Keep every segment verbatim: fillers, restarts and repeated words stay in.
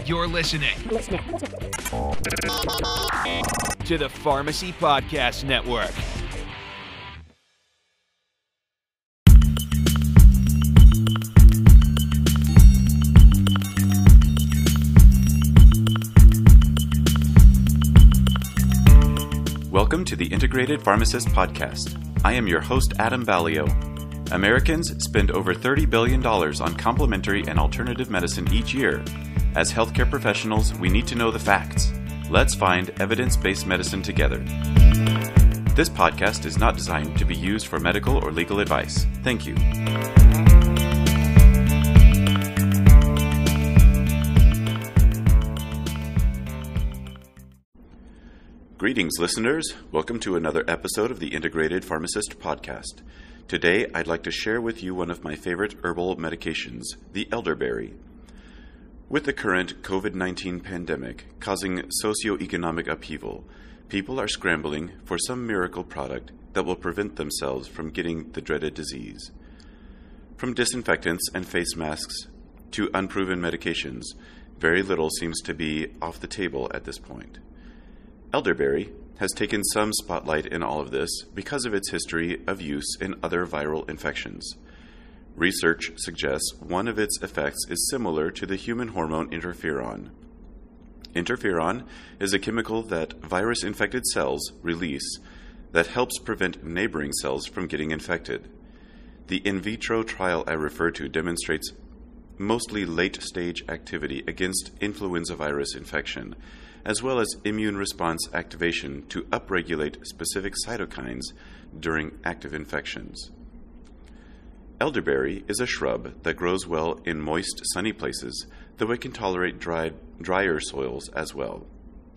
You're listening to the Pharmacy Podcast Network. Welcome to the Integrated Pharmacist Podcast. I am your host, Adam Ballio. Americans spend over thirty billion dollars on complementary and alternative medicine each year. As healthcare professionals, we need to know the facts. Let's find evidence-based medicine together. This podcast is not designed to be used for medical or legal advice. Thank you. Greetings, listeners. Welcome to another episode of the Integrated Pharmacist Podcast. Today, I'd like to share with you one of my favorite herbal medications, the elderberry. With the current covid nineteen pandemic causing socioeconomic upheaval, people are scrambling for some miracle product that will prevent themselves from getting the dreaded disease. From disinfectants and face masks to unproven medications, very little seems to be off the table at this point. Elderberry has taken some spotlight in all of this because of its history of use in other viral infections. Research suggests one of its effects is similar to the human hormone interferon. Interferon is a chemical that virus-infected cells release that helps prevent neighboring cells from getting infected. The in vitro trial I referred to demonstrates mostly late-stage activity against influenza virus infection, as well as immune response activation to upregulate specific cytokines during active infections. Elderberry is a shrub that grows well in moist, sunny places, though it can tolerate dry, drier soils as well.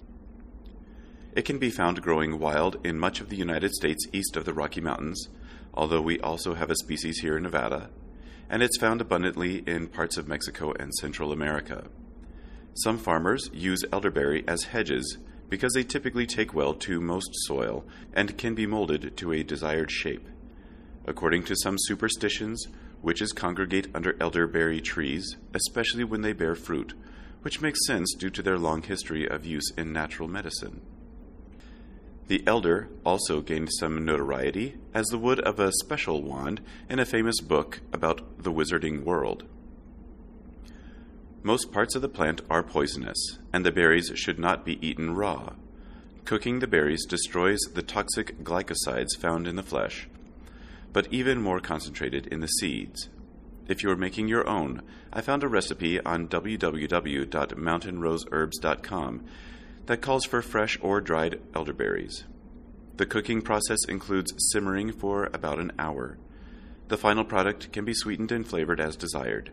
It can be found growing wild in much of the United States east of the Rocky Mountains, although we also have a species here in Nevada, and it's found abundantly in parts of Mexico and Central America. Some farmers use elderberry as hedges because they typically take well to most soil and can be molded to a desired shape. According to some superstitions, witches congregate under elderberry trees, especially when they bear fruit, which makes sense due to their long history of use in natural medicine. The elder also gained some notoriety as the wood of a special wand in a famous book about the wizarding world. Most parts of the plant are poisonous, and the berries should not be eaten raw. Cooking the berries destroys the toxic glycosides found in the flesh, but even more concentrated in the seeds. If you're making your own, I found a recipe on w w w dot mountain rose herbs dot com that calls for fresh or dried elderberries. The cooking process includes simmering for about an hour. The final product can be sweetened and flavored as desired.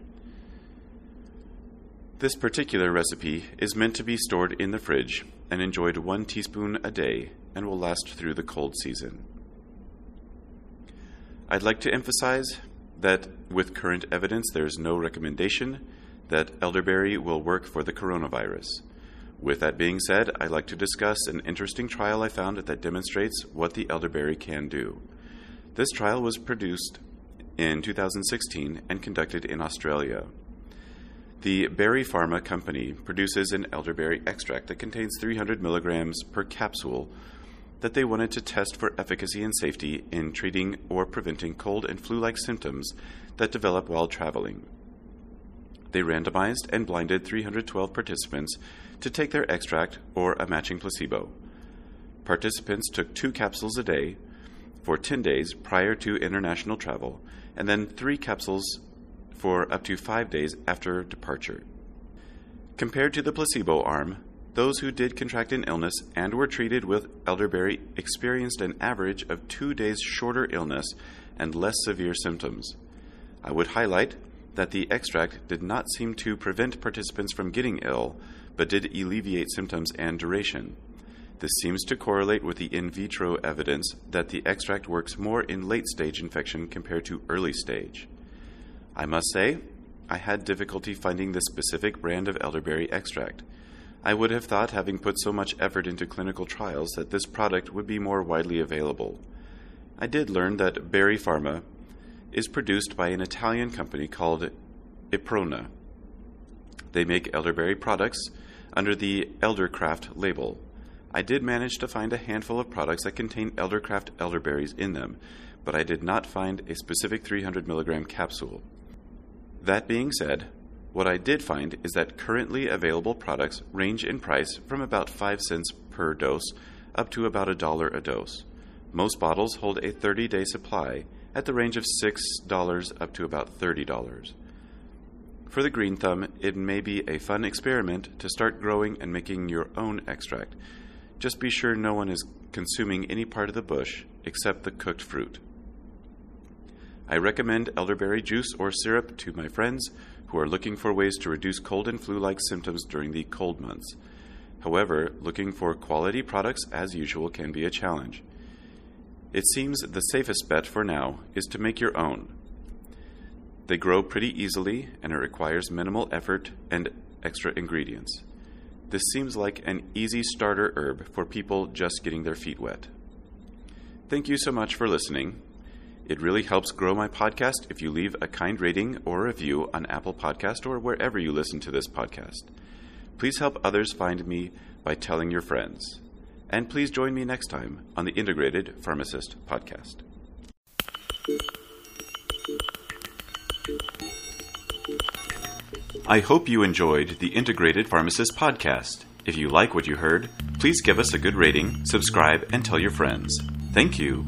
This particular recipe is meant to be stored in the fridge and enjoyed one teaspoon a day and will last through the cold season. I'd like to emphasize that with current evidence, there is no recommendation that elderberry will work for the coronavirus. With that being said, I'd like to discuss an interesting trial I found that demonstrates what the elderberry can do. This trial was produced in two thousand sixteen and conducted in Australia. The Berry Pharma company produces an elderberry extract that contains three hundred milligrams per capsule that they wanted to test for efficacy and safety in treating or preventing cold and flu-like symptoms that develop while traveling. They randomized and blinded three hundred twelve participants to take their extract or a matching placebo. Participants took two capsules a day for ten days prior to international travel, and then three capsules for up to five days after departure. Compared to the placebo arm, those who did contract an illness and were treated with elderberry experienced an average of two days shorter illness and less severe symptoms. I would highlight that the extract did not seem to prevent participants from getting ill, but did alleviate symptoms and duration. This seems to correlate with the in vitro evidence that the extract works more in late-stage infection compared to early stage. I must say, I had difficulty finding the specific brand of elderberry extract. I would have thought, having put so much effort into clinical trials, that this product would be more widely available. I did learn that Berry Pharma is produced by an Italian company called Iprona. They make elderberry products under the Eldercraft label. I did manage to find a handful of products that contain Eldercraft elderberries in them, but I did not find a specific three hundred milligram capsule. That being said, what I did find is that currently available products range in price from about five cents per dose up to about a dollar a dose. Most bottles hold a thirty-day supply at the range of six dollars up to about thirty dollars. For the green thumb, it may be a fun experiment to start growing and making your own extract. Just be sure no one is consuming any part of the bush except the cooked fruit. I recommend elderberry juice or syrup to my friends who are looking for ways to reduce cold and flu-like symptoms during the cold months. However, looking for quality products as usual can be a challenge. It seems the safest bet for now is to make your own. They grow pretty easily and it requires minimal effort and extra ingredients. This seems like an easy starter herb for people just getting their feet wet. Thank you so much for listening. It really helps grow my podcast if you leave a kind rating or review on Apple Podcast or wherever you listen to this podcast. Please help others find me by telling your friends. And please join me next time on the Integrated Pharmacist Podcast. I hope you enjoyed the Integrated Pharmacist Podcast. If you like what you heard, please give us a good rating, subscribe, and tell your friends. Thank you.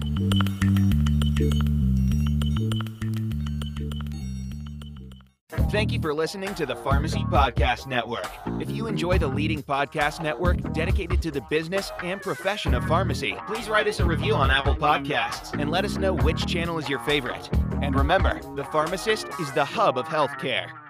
Thank you for listening to the Pharmacy Podcast Network. If you enjoy the leading podcast network dedicated to the business and profession of pharmacy, please write us a review on Apple Podcasts and let us know which channel is your favorite. And remember, The Pharmacist is the hub of healthcare.